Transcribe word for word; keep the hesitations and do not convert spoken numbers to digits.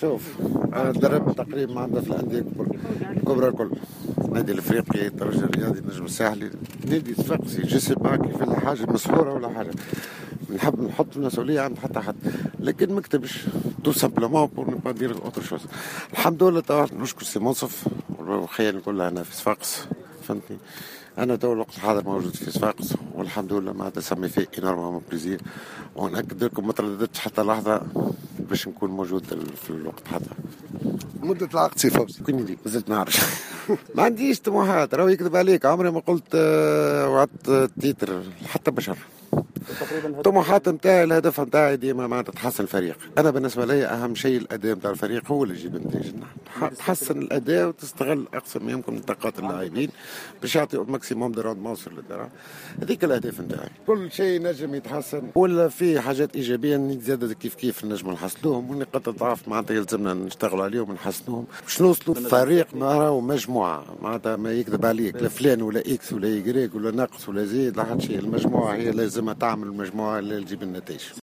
شوف، أنا دربت تقريبا عندنا في الأندية الكبرى الكبرى الكل. النادي الافريقي، الترجي الرياضي، النجم الساحلي، نادي صفاقسي، جي با كيف ولا حاجه مسحوره ولا حاجه. نحب نحط المسؤوليه عند حتى حد، لكن ما كتبش تو سامبلومون بور نو با دير اوتر شوز. الحمد لله توا نشكر سي منصف وخيال كلها هنا في صفاقس، فهمتني. انا تو الوقت الحاضر موجود في صفاقس والحمد لله معناتها سمي فيه انورمون بليزير، ونأكد لكم ما ترددتش حتى لحظه باش نكون موجود في الوقت الحاضر. مدة العقد سي فوز كوني لي مازلت نعرف. ما عنديش طموحات، راهو يكذب عليك، عمري ما قلت آه، وعدت تيتر حتى بشر. الطموحات نتاعي، الهدف نتاعي ديما معناتها تحسن الفريق. انا بالنسبه لي اهم شيء الاداء نتاع الفريق هو اللي يجيب النتائج. تحسن الاداء وتستغل اقصى ما يمكن من طاقات اللاعبين باش يعطيوا ماكسيموم دو روندمون سور لو. هذيك الاهداف نتاعي. كل شيء نجم يتحسن ولا في حاجات ايجابيه زياده كيف كيف نجم نحصلوهم، ونقاط الضعف معناتها يلزمنا نشتغلوا عليهم ونحسنوهم باش نوصلوا فريق راهو مجموعه. معناتها ما يكذب عليك لا فلان ولا اكس ولا يجريك ولا ناقص ولا زيد، لا حد شيء. المجموعه هي لازمها تعمل المجموعه اللي تجيب النتائج.